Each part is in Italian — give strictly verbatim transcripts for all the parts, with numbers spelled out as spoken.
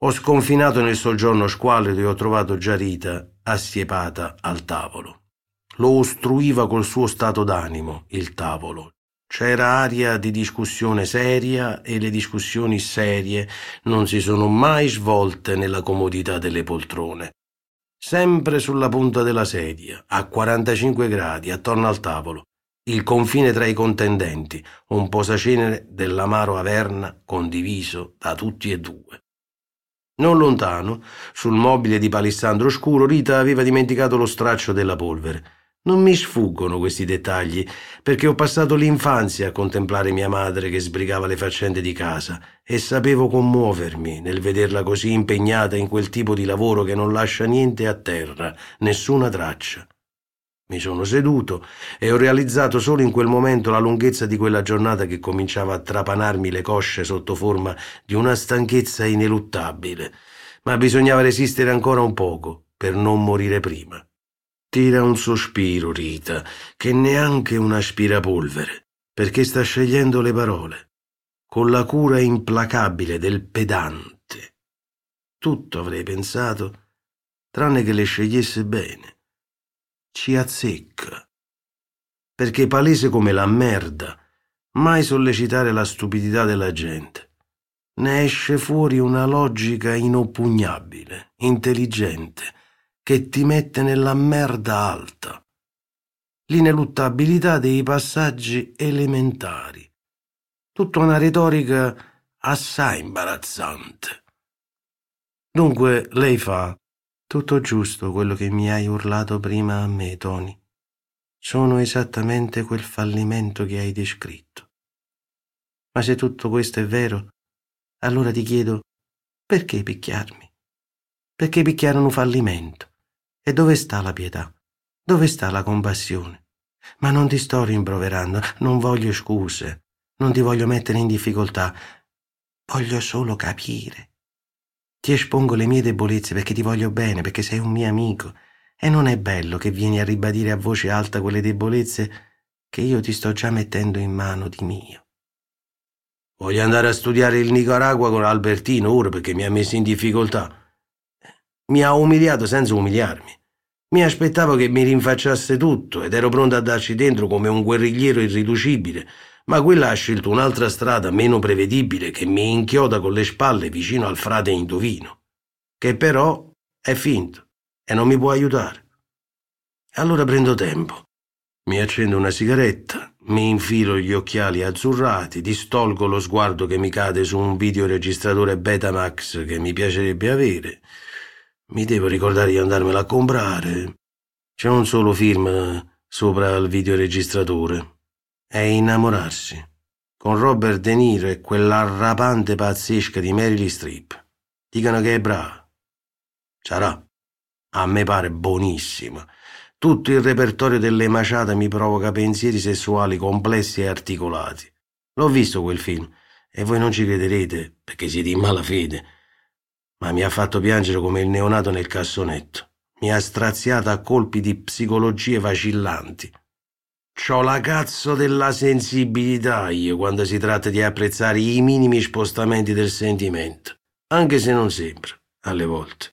Ho sconfinato nel soggiorno squallido e ho trovato già Rita assiepata al tavolo. Lo ostruiva col suo stato d'animo, il tavolo. C'era aria di discussione seria e le discussioni serie non si sono mai svolte nella comodità delle poltrone. Sempre sulla punta della sedia, a quarantacinque gradi, attorno al tavolo, il confine tra i contendenti, un posacenere dell'amaro Averna condiviso da tutti e due. Non lontano, sul mobile di palissandro scuro, Rita aveva dimenticato lo straccio della polvere. Non mi sfuggono questi dettagli, perché ho passato l'infanzia a contemplare mia madre che sbrigava le faccende di casa e sapevo commuovermi nel vederla così impegnata in quel tipo di lavoro che non lascia niente a terra, nessuna traccia. Mi sono seduto e ho realizzato solo in quel momento la lunghezza di quella giornata che cominciava a trapanarmi le cosce sotto forma di una stanchezza ineluttabile, ma bisognava resistere ancora un poco per non morire prima. Tira un sospiro, Rita, che neanche un aspirapolvere, perché sta scegliendo le parole, con la cura implacabile del pedante. Tutto avrei pensato, tranne che le scegliesse bene. Ci azzecca, perché è palese come la merda, mai sollecitare la stupidità della gente. Ne esce fuori una logica inoppugnabile, intelligente, che ti mette nella merda alta. L'ineluttabilità dei passaggi elementari. Tutta una retorica assai imbarazzante. Dunque lei fa tutto giusto quello che mi hai urlato prima a me, Tony. Sono esattamente quel fallimento che hai descritto. Ma se tutto questo è vero, allora ti chiedo, perché picchiarmi? Perché picchiare un fallimento? E dove sta la pietà? Dove sta la compassione? Ma non ti sto rimproverando, non voglio scuse, non ti voglio mettere in difficoltà. Voglio solo capire. Ti espongo le mie debolezze perché ti voglio bene, perché sei un mio amico. E non è bello che vieni a ribadire a voce alta quelle debolezze che io ti sto già mettendo in mano di mio. Voglio andare a studiare il Nicaragua con Albertino ora perché mi ha messo in difficoltà. Mi ha umiliato senza umiliarmi. Mi aspettavo che mi rinfacciasse tutto ed ero pronto a darci dentro come un guerrigliero irriducibile, ma quella ha scelto un'altra strada meno prevedibile che mi inchioda con le spalle vicino al frate indovino, che però è finto e non mi può aiutare. Allora prendo tempo. Mi accendo una sigaretta, mi infilo gli occhiali azzurrati, distolgo lo sguardo che mi cade su un videoregistratore Betamax che mi piacerebbe avere. Mi devo ricordare di andarmela a comprare. C'è un solo film sopra il videoregistratore. È Innamorarsi, con Robert De Niro e quell'arrapante pazzesca di Meryl Streep. Dicono che è brava. Sarà. A me pare buonissima. Tutto il repertorio delle Maciata mi provoca pensieri sessuali complessi e articolati. L'ho visto quel film e voi non ci crederete perché siete in malafede, ma mi ha fatto piangere come il neonato nel cassonetto. Mi ha straziato a colpi di psicologie vacillanti. C'ho la cazzo della sensibilità io quando si tratta di apprezzare i minimi spostamenti del sentimento, anche se non sembra, alle volte.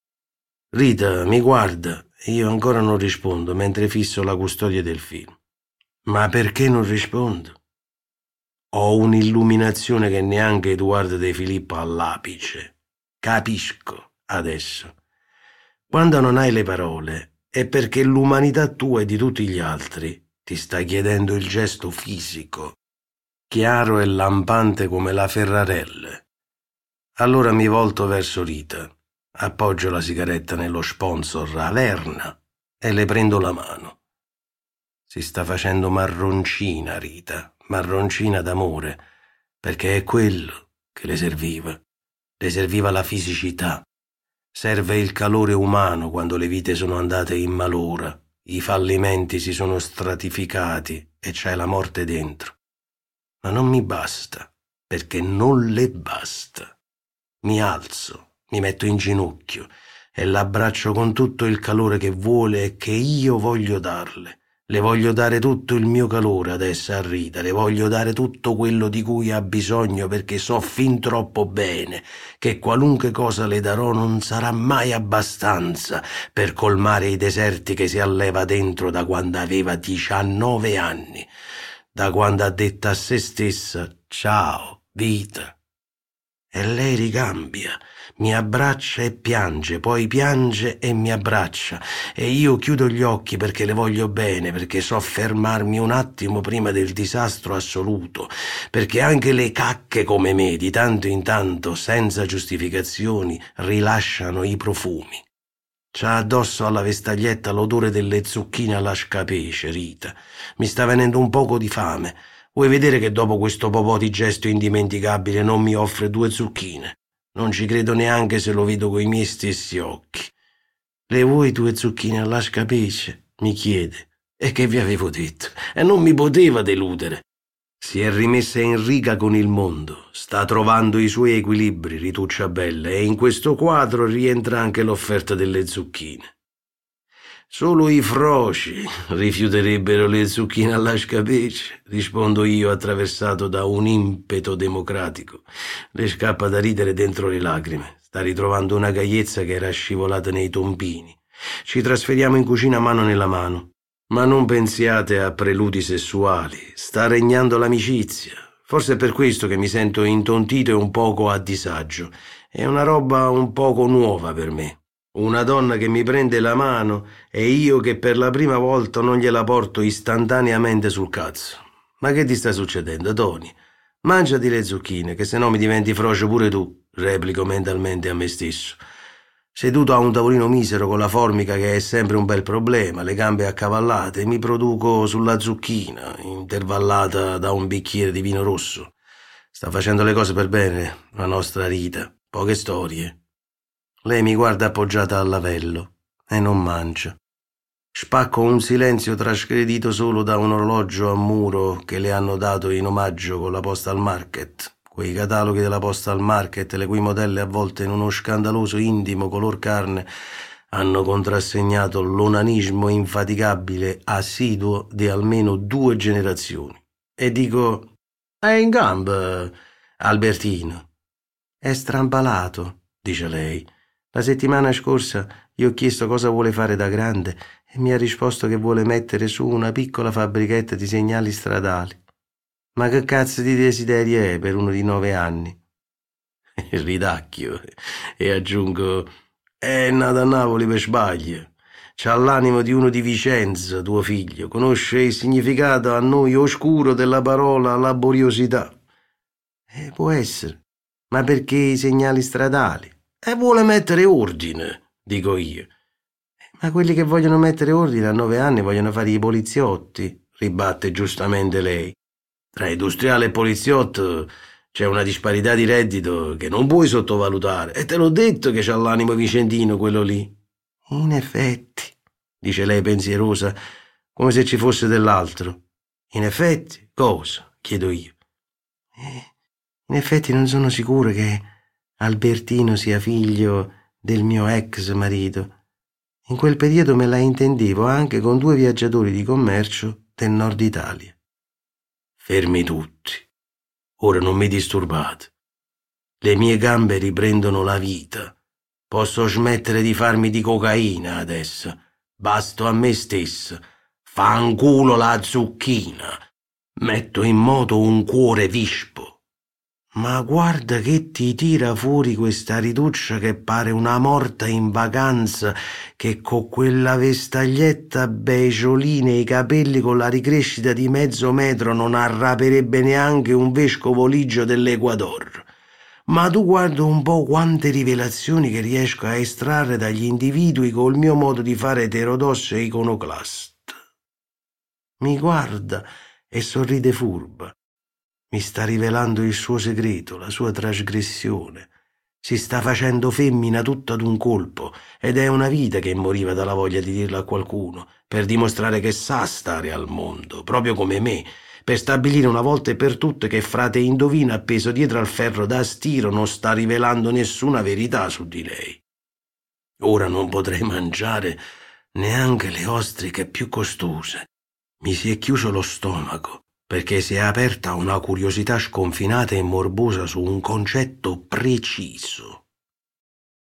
Rita mi guarda e io ancora non rispondo mentre fisso la custodia del film. Ma perché non rispondo? Ho un'illuminazione che neanche Edoardo De Filippo ha all'apice. Capisco adesso. Quando non hai le parole è perché l'umanità tua e di tutti gli altri ti sta chiedendo il gesto fisico, chiaro e lampante come la Ferrarelle. Allora mi volto verso Rita, appoggio la sigaretta nello sponsor Averna e le prendo la mano. Si sta facendo marroncina, Rita, marroncina d'amore, perché è quello che le serviva. Le serviva la fisicità. Serve il calore umano quando le vite sono andate in malora. I fallimenti si sono stratificati e c'è la morte dentro. Ma non mi basta, perché non le basta. Mi alzo, mi metto in ginocchio e l'abbraccio con tutto il calore che vuole e che io voglio darle. Le voglio dare tutto il mio calore adesso a Rita, le voglio dare tutto quello di cui ha bisogno perché so fin troppo bene che qualunque cosa le darò non sarà mai abbastanza per colmare i deserti che si alleva dentro da quando aveva diciannove anni, da quando ha detto a se stessa «Ciao, vita». E lei ricambia, mi abbraccia e piange, poi piange e mi abbraccia, e io chiudo gli occhi perché le voglio bene, perché so fermarmi un attimo prima del disastro assoluto, perché anche le cacche come me, di tanto in tanto, senza giustificazioni, rilasciano i profumi. C'ha addosso alla vestaglietta l'odore delle zucchine alla scapece, Rita. Mi sta venendo un poco di fame. Vuoi vedere che dopo questo popò di gesto indimenticabile non mi offre due zucchine? Non ci credo neanche se lo vedo coi miei stessi occhi. Le vuoi due zucchine alla scapece? Mi chiede. E che vi avevo detto? E non mi poteva deludere. Si è rimessa in riga con il mondo, sta trovando i suoi equilibri, Rituccia bella, e in questo quadro rientra anche l'offerta delle zucchine. Solo i froci rifiuterebbero le zucchine alla scapece, rispondo io attraversato da un impeto democratico. Le scappa da ridere dentro le lacrime, sta ritrovando una gaiezza che era scivolata nei tombini. Ci trasferiamo in cucina mano nella mano. Ma non pensiate a preludi sessuali, sta regnando l'amicizia. Forse è per questo che mi sento intontito e un poco a disagio. È una roba un poco nuova per me. Una donna che mi prende la mano e io che per la prima volta non gliela porto istantaneamente sul cazzo. Ma che ti sta succedendo, Tony? Mangiati le zucchine, che se no mi diventi frocio pure tu, replico mentalmente a me stesso. Seduto a un tavolino misero con la formica che è sempre un bel problema, le gambe accavallate, mi produco sulla zucchina, intervallata da un bicchiere di vino rosso. Sta facendo le cose per bene, la nostra Rita. Poche storie. Lei mi guarda appoggiata al lavello e non mangia. Spacco un silenzio trasgredito solo da un orologio a muro che le hanno dato in omaggio con la Postal Market. Quei cataloghi della Postal Market, le cui modelle avvolte in uno scandaloso intimo color carne hanno contrassegnato l'onanismo infaticabile assiduo di almeno due generazioni. E dico, è in gamba, Albertino. È strampalato, dice lei. La settimana scorsa gli ho chiesto cosa vuole fare da grande e mi ha risposto che vuole mettere su una piccola fabbrichetta di segnali stradali. Ma che cazzo di desiderio è per uno di nove anni? Ridacchio e aggiungo, è nato a Napoli per sbaglio. C'ha l'animo di uno di Vicenza, tuo figlio. Conosce il significato a noi oscuro della parola laboriosità. Eh, può essere, ma perché i segnali stradali? E vuole mettere ordine, dico io. Ma quelli che vogliono mettere ordine a nove anni vogliono fare i poliziotti, ribatte giustamente lei. Tra industriale e poliziotto c'è una disparità di reddito che non puoi sottovalutare. E te l'ho detto che c'ha l'animo vicentino quello lì. In effetti, dice lei pensierosa, come se ci fosse dell'altro. In effetti, cosa? Chiedo io. Eh, in effetti non sono sicuro che Albertino sia figlio del mio ex marito. In quel periodo me la intendevo anche con due viaggiatori di commercio del nord Italia. Fermi tutti. Ora non mi disturbate. Le mie gambe riprendono la vita. Posso smettere di farmi di cocaina adesso. Basto a me stesso. Fanculo la zucchina. Metto in moto un cuore vispo. Ma guarda che ti tira fuori questa rituccia che pare una morta in vacanza che con quella vestaglietta becioline e i capelli con la ricrescita di mezzo metro non arraperebbe neanche un vescovo ligio dell'Equador. Ma tu guarda un po' quante rivelazioni che riesco a estrarre dagli individui col mio modo di fare eterodosso e iconoclasta. Mi guarda e sorride furba. Mi sta rivelando il suo segreto, la sua trasgressione. Si sta facendo femmina tutto ad un colpo ed è una vita che moriva dalla voglia di dirlo a qualcuno, per dimostrare che sa stare al mondo, proprio come me, per stabilire una volta e per tutte che frate Indovino appeso dietro al ferro da stiro non sta rivelando nessuna verità su di lei. Ora non potrei mangiare neanche le ostriche più costose. mi si è chiuso lo stomaco perché si è aperta una curiosità sconfinata e morbosa su un concetto preciso.